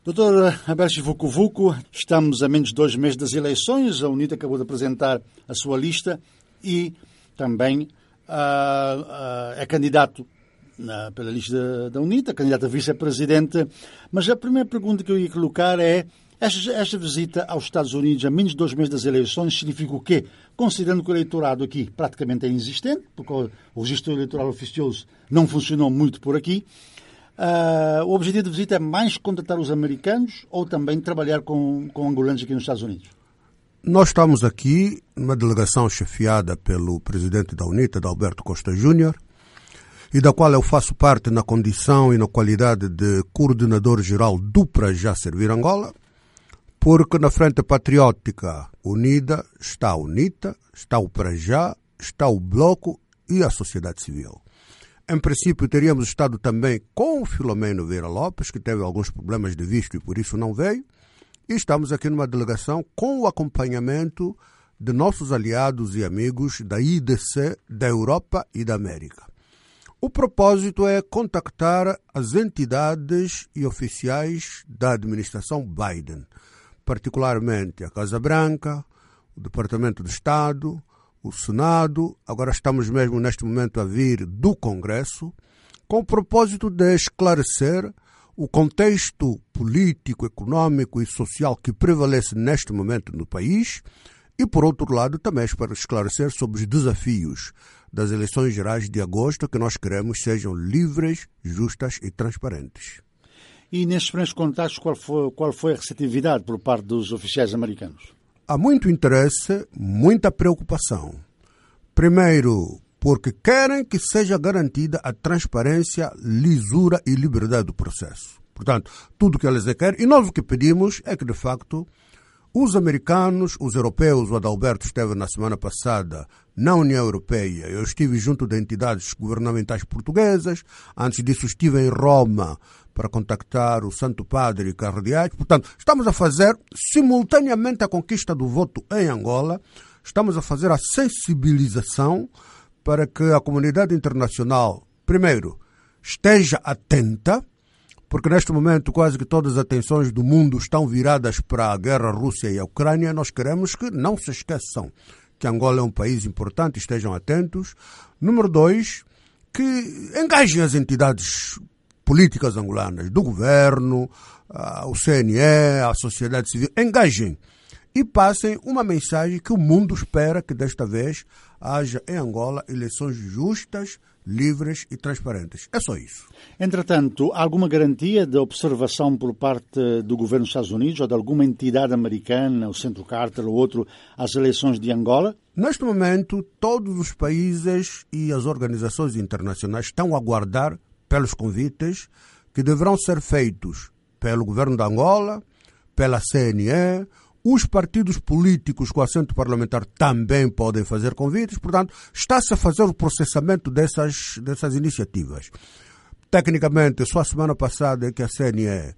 Doutor Abelcho Vucu, estamos a menos de 2 meses das eleições. A UNITA acabou de apresentar a sua lista e também é candidato pela lista da UNITA, candidato a vice-presidente. Mas a primeira pergunta que eu ia colocar é: esta visita aos Estados Unidos a menos de 2 meses das eleições significa o quê? Considerando que o eleitorado aqui praticamente é inexistente, porque o registro eleitoral oficioso não funcionou muito por aqui. O objetivo da visita é mais contatar os americanos ou também trabalhar com angolanos aqui nos Estados Unidos? Nós estamos aqui numa delegação chefiada pelo presidente da UNITA, Alberto Costa Júnior, e da qual eu faço parte na condição e na qualidade de coordenador-geral do Para Já Servir Angola, porque na Frente Patriótica Unida está a UNITA, está o Para Já, está o Bloco e a sociedade civil. Em princípio, teríamos estado também com o Filomeno Vieira Lopes, que teve alguns problemas de visto e por isso não veio. E estamos aqui numa delegação com o acompanhamento de nossos aliados e amigos da IDC, da Europa e da América. O propósito é contactar as entidades e oficiais da administração Biden, particularmente a Casa Branca, o Departamento de Estado, o Senado. Agora estamos mesmo neste momento a vir do Congresso, com o propósito de esclarecer o contexto político, econômico e social que prevalece neste momento no país e, por outro lado, também para esclarecer sobre os desafios das eleições gerais de agosto, que nós queremos sejam livres, justas e transparentes. E nestes primeiros contactos, qual foi a receptividade por parte dos oficiais americanos? Há muito interesse, muita preocupação. Primeiro, porque querem que seja garantida a transparência, lisura e liberdade do processo. Portanto, tudo o que eles querem. E nós o que pedimos é que, de facto, os americanos, os europeus, o Adalberto esteve na semana passada na União Europeia, eu estive junto de entidades governamentais portuguesas, antes disso estive em Roma para contactar o Santo Padre e cardeais. Portanto, estamos a fazer simultaneamente a conquista do voto em Angola, estamos a fazer a sensibilização para que a comunidade internacional, primeiro, esteja atenta, porque neste momento quase que todas as atenções do mundo estão viradas para a guerra Rússia e a Ucrânia. Nós queremos que não se esqueçam que Angola é um país importante, estejam atentos. Número 2, que engajem as entidades políticas angolanas, do governo, o CNE, a sociedade civil, engajem e passem uma mensagem que o mundo espera que desta vez haja em Angola eleições justas, livres e transparentes. É só isso. Entretanto, há alguma garantia de observação por parte do governo dos Estados Unidos ou de alguma entidade americana, o Centro Carter ou outro, às eleições de Angola? Neste momento, todos os países e as organizações internacionais estão a aguardar pelos convites que deverão ser feitos pelo governo de Angola, pela CNE. Os partidos políticos com assento parlamentar também podem fazer convites. Portanto, está-se a fazer o processamento dessas iniciativas. Tecnicamente, só a semana passada é que a CNE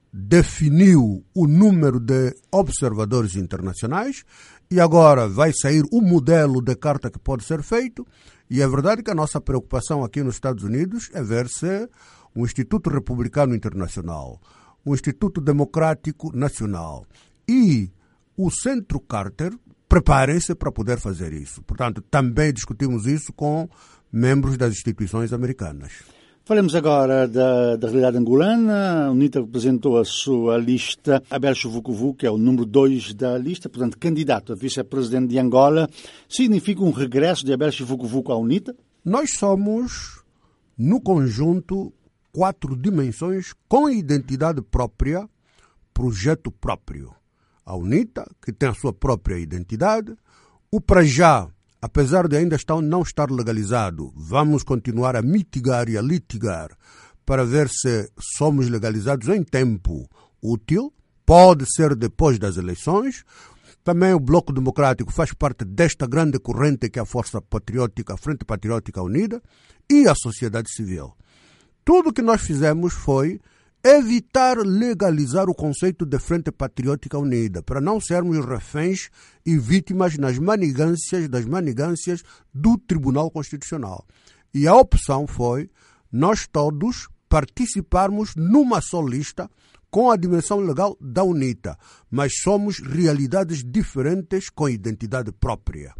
definiu o número de observadores internacionais e agora vai sair o modelo de carta que pode ser feito. E é verdade que a nossa preocupação aqui nos Estados Unidos é ver se o Instituto Republicano Internacional, o Instituto Democrático Nacional e o Centro Carter preparem-se para poder fazer isso. Portanto, também discutimos isso com membros das instituições americanas. Falemos agora da realidade angolana. A UNITA apresentou a sua lista. Abelcho Vucu, que é o número 2 da lista, portanto, candidato a vice-presidente de Angola. Significa um regresso de Abelcho Vucu à UNITA? Nós somos, no conjunto, 4 dimensões com identidade própria, projeto próprio. A UNITA, que tem a sua própria identidade. O Para Já, apesar de ainda não estar legalizado, vamos continuar a mitigar e a litigar para ver se somos legalizados em tempo útil. Pode ser depois das eleições. Também o Bloco Democrático faz parte desta grande corrente que é a Força Patriótica, a Frente Patriótica Unida e a sociedade civil. Tudo o que nós fizemos foi evitar legalizar o conceito de Frente Patriótica Unida, para não sermos reféns e vítimas das manigâncias do Tribunal Constitucional. E a opção foi nós todos participarmos numa só lista com a dimensão legal da UNITA, mas somos realidades diferentes com identidade própria.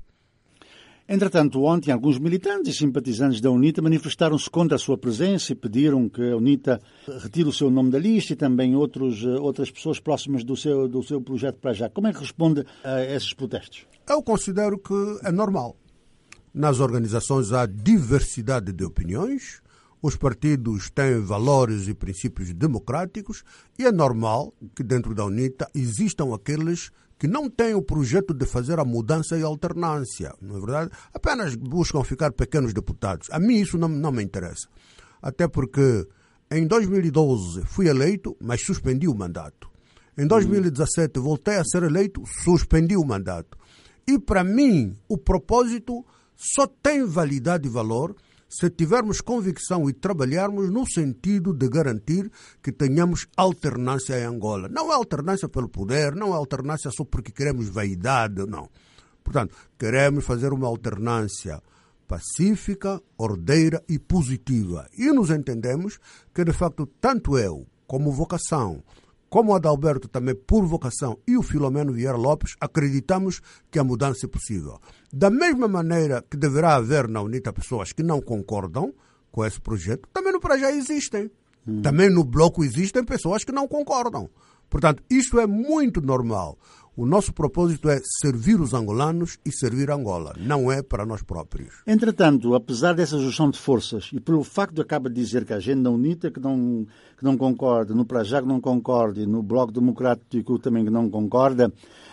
Entretanto, ontem, alguns militantes e simpatizantes da UNITA manifestaram-se contra a sua presença e pediram que a UNITA retire o seu nome da lista e também outras pessoas próximas do seu projeto para já. Como é que responde a esses protestos? Eu considero que é normal. Nas organizações há diversidade de opiniões, os partidos têm valores e princípios democráticos e é normal que dentro da UNITA existam aqueles que não têm o projeto de fazer a mudança e a alternância, não é verdade? Apenas buscam ficar pequenos deputados. A mim isso não me interessa. Até porque em 2012 fui eleito, mas suspendi o mandato. Em 2017 voltei a ser eleito, suspendi o mandato. E para mim o propósito só tem validade e valor se tivermos convicção e trabalharmos no sentido de garantir que tenhamos alternância em Angola. Não é alternância pelo poder, não é alternância só porque queremos vaidade, não. Portanto, queremos fazer uma alternância pacífica, ordeira e positiva. E nos entendemos que, de facto, tanto eu, como vocação, como o Adalberto também por vocação e o Filomeno Vieira Lopes, acreditamos que a mudança é possível. Da mesma maneira que deverá haver na UNITA pessoas que não concordam com esse projeto, também no Prajá existem. Também no Bloco existem pessoas que não concordam. Portanto, isso é muito normal. O nosso propósito é servir os angolanos e servir Angola, não é para nós próprios. Entretanto, apesar dessa junção de forças e pelo facto de acaba de dizer que a agenda UNITA que não concorda, no Prajá que não concorda e no Bloco Democrático também que não concorda,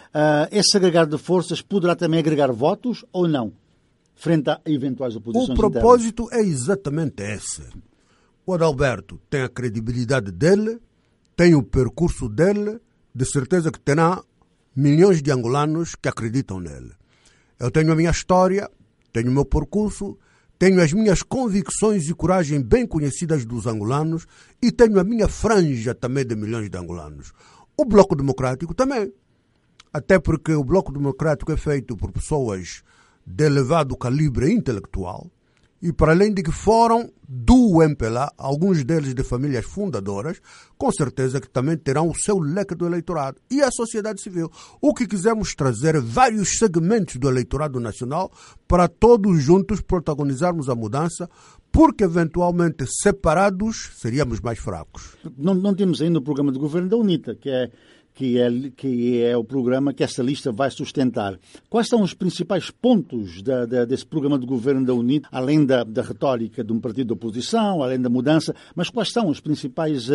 esse agregar de forças poderá também agregar votos ou não, frente a eventuais oposições internas? O propósito é exatamente esse. O Adalberto tem a credibilidade dele, tem o percurso dele, de certeza que terá milhões de angolanos que acreditam nele. Eu tenho a minha história, tenho o meu percurso, tenho as minhas convicções e coragem bem conhecidas dos angolanos e tenho a minha franja também de milhões de angolanos. O Bloco Democrático também. Até porque o Bloco Democrático é feito por pessoas de elevado calibre intelectual e, para além de que foram do MPLA, alguns deles de famílias fundadoras, com certeza que também terão o seu leque do eleitorado. E a sociedade civil. O que quisemos trazer é vários segmentos do eleitorado nacional para todos juntos protagonizarmos a mudança, porque eventualmente separados seríamos mais fracos. Não temos ainda o programa de governo da UNITA, que é o programa que esta lista vai sustentar. Quais são os principais pontos desse programa de governo da UNITA, além da retórica de um partido de oposição, além da mudança, mas quais são as principais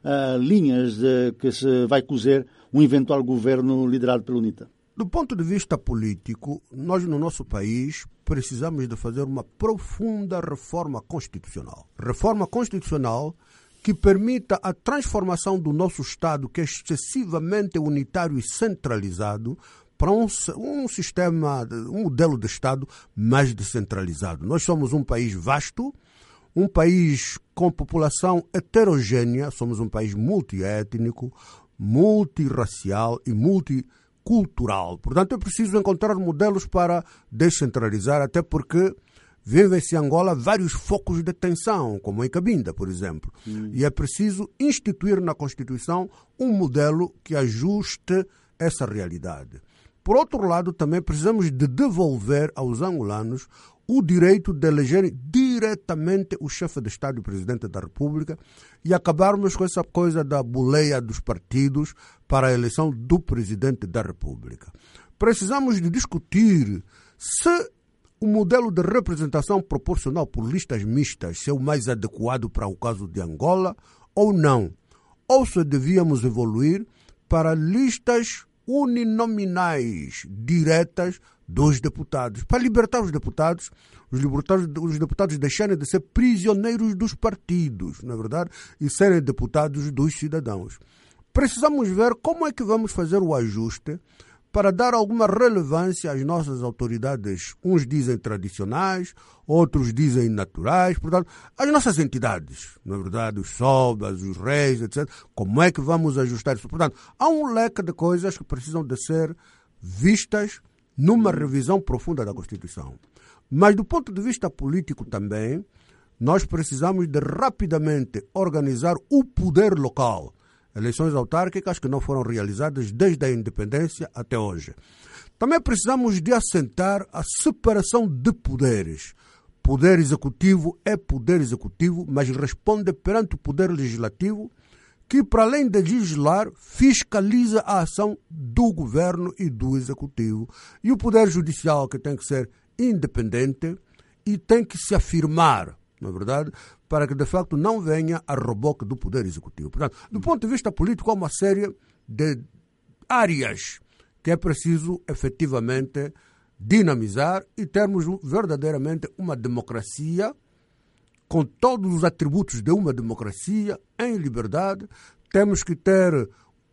linhas que se vai cozer um eventual governo liderado pela UNITA? Do ponto de vista político, nós no nosso país precisamos de fazer uma profunda reforma constitucional. Reforma constitucional que permita a transformação do nosso Estado, que é excessivamente unitário e centralizado, para um sistema, um modelo de Estado mais descentralizado. Nós somos um país vasto, um país com população heterogênea, somos um país multiétnico, multirracial e multicultural. Portanto, é preciso encontrar modelos para descentralizar, até porque vivem-se em Angola vários focos de tensão, como em Cabinda, por exemplo. E é preciso instituir na Constituição um modelo que ajuste essa realidade. Por outro lado, também precisamos de devolver aos angolanos o direito de elegerem diretamente o chefe de Estado e o Presidente da República e acabarmos com essa coisa da boleia dos partidos para a eleição do Presidente da República. Precisamos de discutir se o modelo de representação proporcional por listas mistas é o mais adequado para o caso de Angola ou não. Ou se devíamos evoluir para listas uninominais diretas dos deputados, para libertar os deputados deixarem de ser prisioneiros dos partidos, na verdade, e serem deputados dos cidadãos. Precisamos ver como é que vamos fazer o ajuste para dar alguma relevância às nossas autoridades, uns dizem tradicionais, outros dizem naturais, portanto, as nossas entidades, na verdade, os sobas, os reis, etc. Como é que vamos ajustar isso? Portanto, há um leque de coisas que precisam de ser vistas numa revisão profunda da Constituição. Mas do ponto de vista político também, nós precisamos de rapidamente organizar o poder local. Eleições autárquicas que não foram realizadas desde a independência até hoje. Também precisamos de assentar a separação de poderes. Poder executivo é poder executivo, mas responde perante o poder legislativo, que, para além de legislar, fiscaliza a ação do governo e do executivo. E o poder judicial, que tem que ser independente e tem que se afirmar, não é verdade, para que de facto não venha a reboque do poder executivo. Portanto, do ponto de vista político, há uma série de áreas que é preciso efetivamente dinamizar e termos verdadeiramente uma democracia com todos os atributos de uma democracia em liberdade. Temos que ter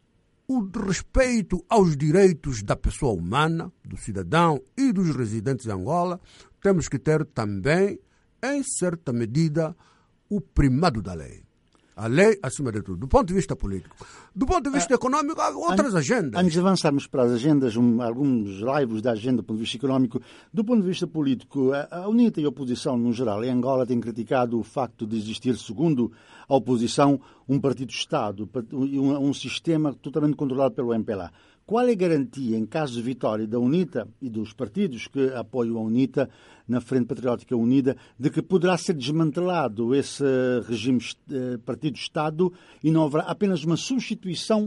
o respeito aos direitos da pessoa humana, do cidadão e dos residentes em Angola. Temos que ter também, em certa medida, o primado da lei. A lei acima de tudo, do ponto de vista político. Do ponto de vista econômico, há outras agendas. Antes de avançarmos para as agendas, alguns laivos da agenda do ponto de vista econômico, do ponto de vista político, a UNITA e a oposição, no geral, em Angola, têm criticado o facto de existir, segundo a oposição, um partido-Estado, um sistema totalmente controlado pelo MPLA. Qual é a garantia, em caso de vitória da UNITA e dos partidos que apoiam a UNITA na Frente Patriótica Unida, de que poderá ser desmantelado esse regime partido-Estado e não haverá apenas uma substituição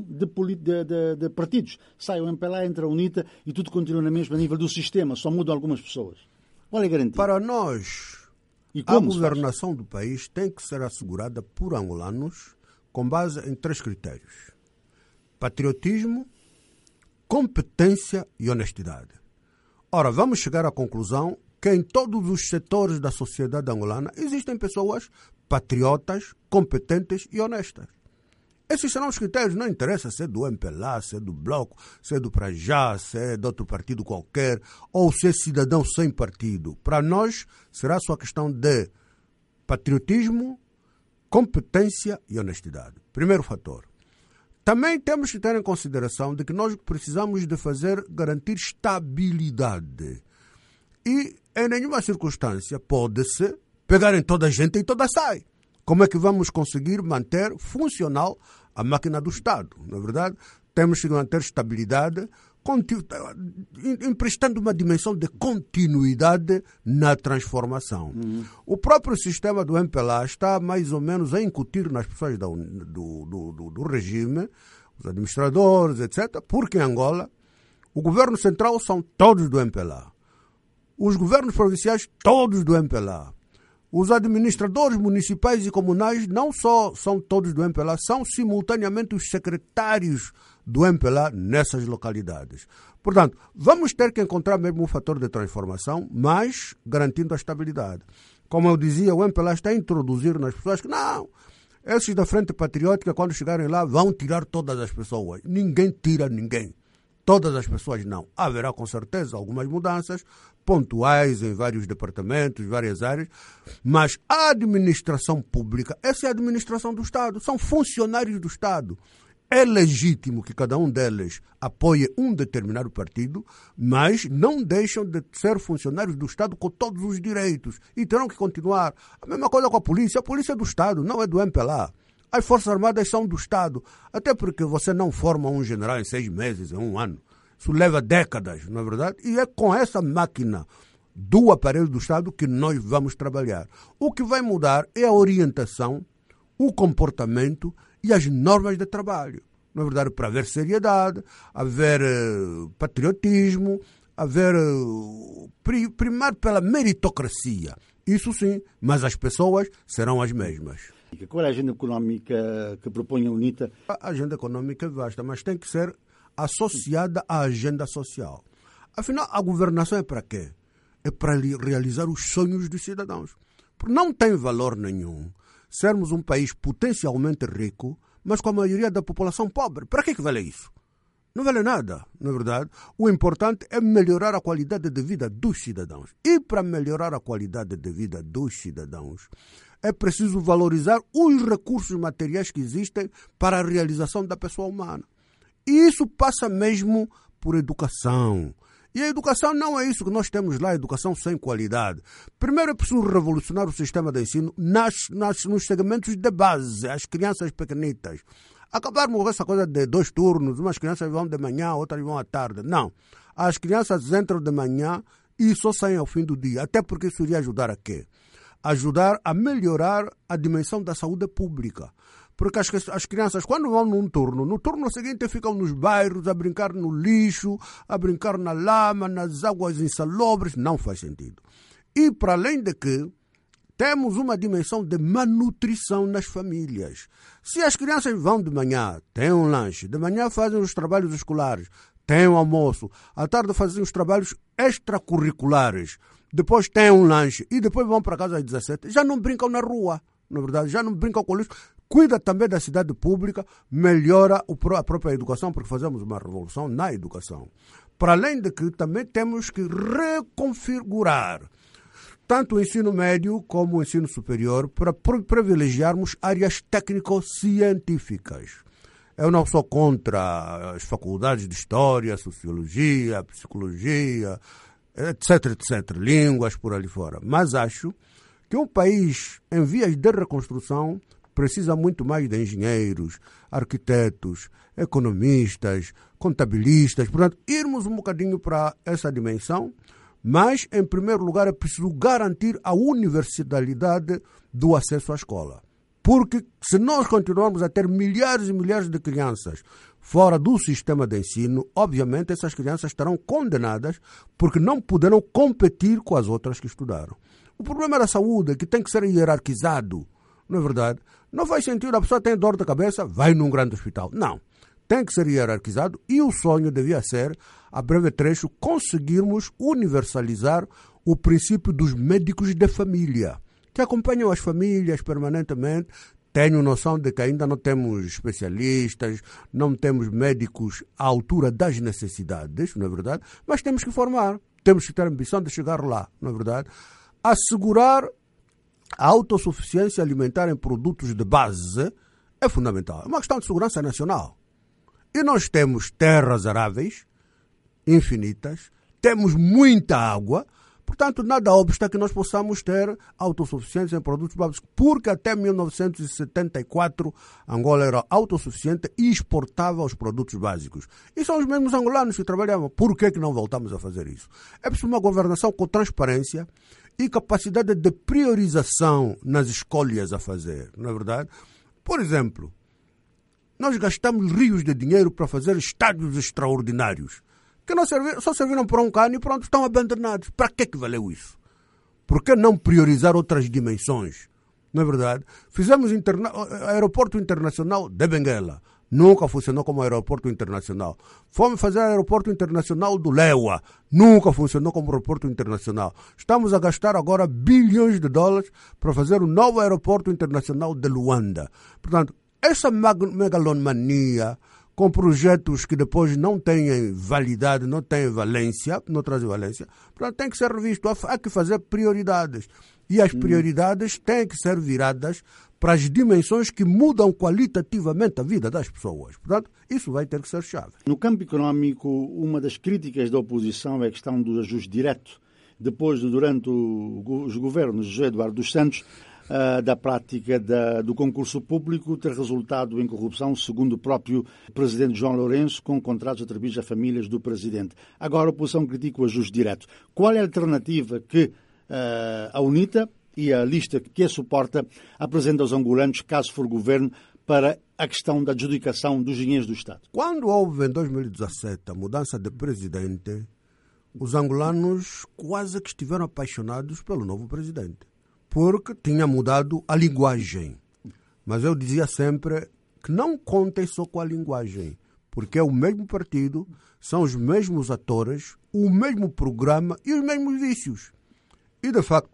de partidos? Sai o MPLA, entra a UNITA e tudo continua na mesma nível do sistema, só mudam algumas pessoas. Qual é a garantia? Para nós, a governação do país tem que ser assegurada por angolanos com base em 3 critérios: patriotismo, competência e honestidade. Ora, vamos chegar à conclusão que em todos os setores da sociedade angolana existem pessoas patriotas, competentes e honestas. Esses serão os critérios, não interessa se é do MPLA, se é do Bloco, se é do Prajá, se é de outro partido qualquer, ou se é cidadão sem partido. Para nós, será só questão de patriotismo, competência e honestidade. Primeiro fator. Também temos que ter em consideração de que nós precisamos de garantir estabilidade. E em nenhuma circunstância pode-se pegar em toda a gente e toda sai. Como é que vamos conseguir manter funcional a máquina do Estado? Na verdade, temos que manter estabilidade, emprestando uma dimensão de continuidade na transformação. O próprio sistema do MPLA está mais ou menos a incutir nas pessoas do regime, os administradores, etc., porque em Angola o governo central são todos do MPLA, os governos provinciais todos do MPLA, os administradores municipais e comunais não só são todos do MPLA, são simultaneamente os secretários do MPLA nessas localidades. Portanto, vamos ter que encontrar mesmo um fator de transformação, mas garantindo a estabilidade. Como eu dizia, o MPLA está a introduzir nas pessoas que não, esses da Frente Patriótica, quando chegarem lá, vão tirar todas as pessoas. Ninguém tira ninguém. Todas as pessoas não. Haverá com certeza algumas mudanças pontuais em vários departamentos, várias áreas, mas a administração pública, essa é a administração do Estado, são funcionários do Estado. É legítimo que cada um deles apoie um determinado partido, mas não deixam de ser funcionários do Estado com todos os direitos e terão que continuar. A mesma coisa com a polícia é do Estado, não é do MPLA. As Forças Armadas são do Estado, até porque você não forma um general em 6 meses, em 1 ano. Isso leva décadas, não é verdade? E é com essa máquina do aparelho do Estado que nós vamos trabalhar. O que vai mudar é a orientação, o comportamento e as normas de trabalho. Na verdade, para haver seriedade, haver patriotismo, haver primar pela meritocracia. Isso sim, mas as pessoas serão as mesmas. Qual é a agenda económica que propõe a UNITA? A agenda económica é vasta, mas tem que ser associada à agenda social. Afinal, a governação é para quê? É para realizar os sonhos dos cidadãos. Porque não tem valor nenhum sermos um país potencialmente rico, mas com a maioria da população pobre. Para que vale isso? Não vale nada, na verdade. O importante é melhorar a qualidade de vida dos cidadãos. E para melhorar a qualidade de vida dos cidadãos, é preciso valorizar os recursos materiais que existem para a realização da pessoa humana. E isso passa mesmo por educação. E a educação não é isso que nós temos lá, educação sem qualidade. Primeiro é preciso revolucionar o sistema de ensino nos segmentos de base, as crianças pequenitas. Acabarmos com essa coisa de 2 turnos, umas crianças vão de manhã, outras vão à tarde. Não. As crianças entram de manhã e só saem ao fim do dia. Até porque isso iria ajudar a quê? Ajudar a melhorar a dimensão da saúde pública. Porque as crianças, quando vão no turno seguinte ficam nos bairros a brincar no lixo, a brincar na lama, nas águas insalubres. Não faz sentido. E para além de que temos uma dimensão de malnutrição nas famílias. Se as crianças vão de manhã, têm um lanche, de manhã fazem os trabalhos escolares, têm um almoço, à tarde fazem os trabalhos extracurriculares, depois têm um lanche e depois vão para casa às 17, já não brincam na rua, na verdade, já não brincam com lixo. Cuida também da cidade pública, melhora a própria educação, porque fazemos uma revolução na educação. Para além de que também temos que reconfigurar tanto o ensino médio como o ensino superior para privilegiarmos áreas técnico-científicas. Eu não sou contra as faculdades de História, Sociologia, Psicologia, etc., línguas por ali fora. Mas acho que um país em vias de reconstrução precisa muito mais de engenheiros, arquitetos, economistas, contabilistas. Portanto, irmos um bocadinho para essa dimensão, mas, em primeiro lugar, é preciso garantir a universalidade do acesso à escola. Porque se nós continuarmos a ter milhares e milhares de crianças fora do sistema de ensino, obviamente essas crianças estarão condenadas porque não poderão competir com as outras que estudaram. O problema da saúde é que tem que ser hierarquizado, não é verdade? Não faz sentido, a pessoa tem dor de cabeça, vai num grande hospital. Não. Tem que ser hierarquizado e o sonho devia ser, a breve trecho, conseguirmos universalizar o princípio dos médicos de família, que acompanham as famílias permanentemente. Tenho noção de que ainda não temos especialistas, não temos médicos à altura das necessidades, não é verdade? Mas temos que formar, temos que ter a ambição de chegar lá, não é verdade? Assegurar a autossuficiência alimentar em produtos de base é fundamental. É uma questão de segurança nacional. E nós temos terras aráveis, infinitas, temos muita água, portanto, nada obsta que nós possamos ter autossuficiência em produtos básicos, porque até 1974 Angola era autossuficiente e exportava os produtos básicos. E são os mesmos angolanos que trabalhavam. Por que não voltamos a fazer isso? É preciso uma governação com transparência e capacidade de priorização nas escolhas a fazer, não é verdade? Por exemplo, nós gastamos rios de dinheiro para fazer estádios extraordinários, que não só serviram para um cano e pronto, estão abandonados. Para que valeu isso? Por que não priorizar outras dimensões? Não é verdade? Fizemos aeroporto internacional de Benguela. Nunca funcionou como aeroporto internacional. Fomos fazer aeroporto internacional do Lewa. Nunca funcionou como aeroporto internacional. Estamos a gastar agora bilhões de dólares para fazer um novo aeroporto internacional de Luanda. Portanto, essa megalomania com projetos que depois não têm validade, não têm valência, não trazem valência, portanto, tem que ser revisto. Há que fazer prioridades. E as prioridades têm que ser viradas para as dimensões que mudam qualitativamente a vida das pessoas. Portanto, isso vai ter que ser chave. No campo económico, uma das críticas da oposição é a questão do ajuste direto. Depois, durante os governos de José Eduardo dos Santos, da prática do concurso público ter resultado em corrupção, segundo o próprio presidente João Lourenço, com contratos atribuídos a famílias do presidente. Agora a oposição critica o ajuste direto. Qual é a alternativa que a UNITA e a lista que a suporta apresenta aos angolanos, caso for governo, para a questão da adjudicação dos dinheiros do Estado? Quando houve, em 2017, a mudança de presidente, os angolanos quase que estiveram apaixonados pelo novo presidente, porque tinha mudado a linguagem. Mas eu dizia sempre que não contem só com a linguagem, porque é o mesmo partido, são os mesmos atores, o mesmo programa e os mesmos vícios. E, de facto,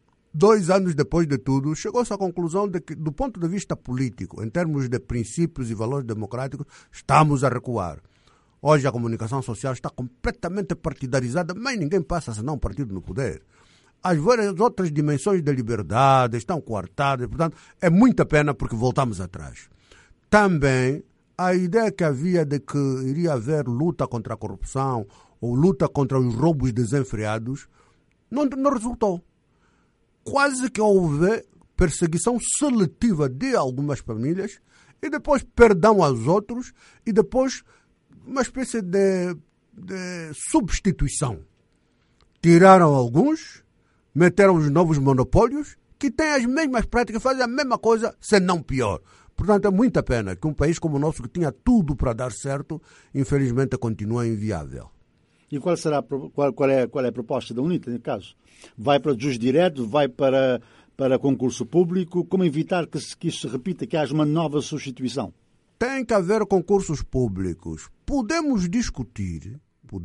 2 anos depois de tudo, chegou-se à conclusão de que, do ponto de vista político, em termos de princípios e valores democráticos, estamos a recuar. Hoje a comunicação social está completamente partidarizada, mas ninguém passa senão um partido no poder. As várias outras dimensões da liberdade estão coartadas, portanto, é muita pena porque voltamos atrás. Também, a ideia que havia de que iria haver luta contra a corrupção ou luta contra os roubos desenfreados não resultou. Quase que houve perseguição seletiva de algumas famílias e depois perdão aos outros, e depois uma espécie de substituição. Tiraram alguns, meteram os novos monopólios, que têm as mesmas práticas, fazem a mesma coisa, se não pior. Portanto, é muita pena que um país como o nosso, que tinha tudo para dar certo, infelizmente continua inviável. E qual é a proposta da UNITA, no caso? Vai para juros diretos, vai para concurso público? Como evitar que isso se repita, que haja uma nova substituição? Tem que haver concursos públicos. Podemos discutir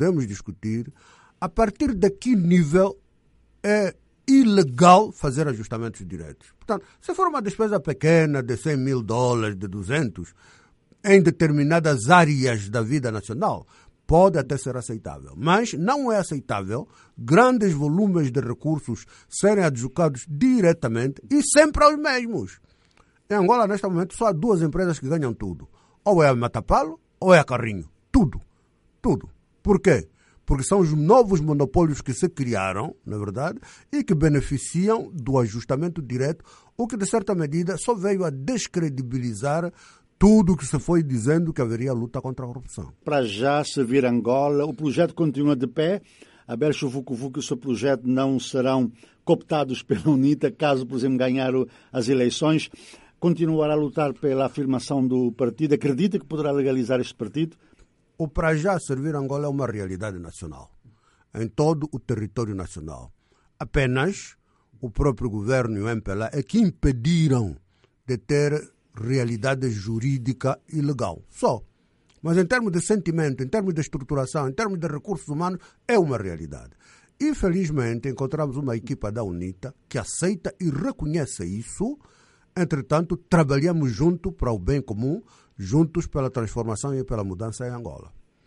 a partir de que nível é ilegal fazer ajustamentos diretos. Portanto, se for uma despesa pequena de $100.000, de 200, em determinadas áreas da vida nacional, pode até ser aceitável. Mas não é aceitável grandes volumes de recursos serem adjudicados diretamente e sempre aos mesmos. Em Angola, neste momento, só há duas empresas que ganham tudo. Ou é a Matapalo ou é a Carrinho. Tudo. Por quê? Porque são os novos monopólios que se criaram, na verdade, e que beneficiam do ajustamento direto, o que, de certa medida, só veio a descredibilizar tudo o que se foi dizendo que haveria luta contra a corrupção. Para já servir Angola, o projeto continua de pé. Abel Vucu-Vucu e o seu projeto não serão cooptados pela UNITA, caso, por exemplo, ganhar as eleições. Continuará a lutar pela afirmação do partido. Acredita que poderá legalizar este partido? O para já servir Angola é uma realidade nacional, em todo o território nacional. Apenas o próprio governo e o MPLA é que impediram de ter realidade jurídica e legal. Só. Mas em termos de sentimento, em termos de estruturação, em termos de recursos humanos, é uma realidade. Infelizmente, encontramos uma equipa da UNITA que aceita e reconhece isso. Entretanto, trabalhamos junto para o bem comum, juntos pela transformação e pela mudança em Angola.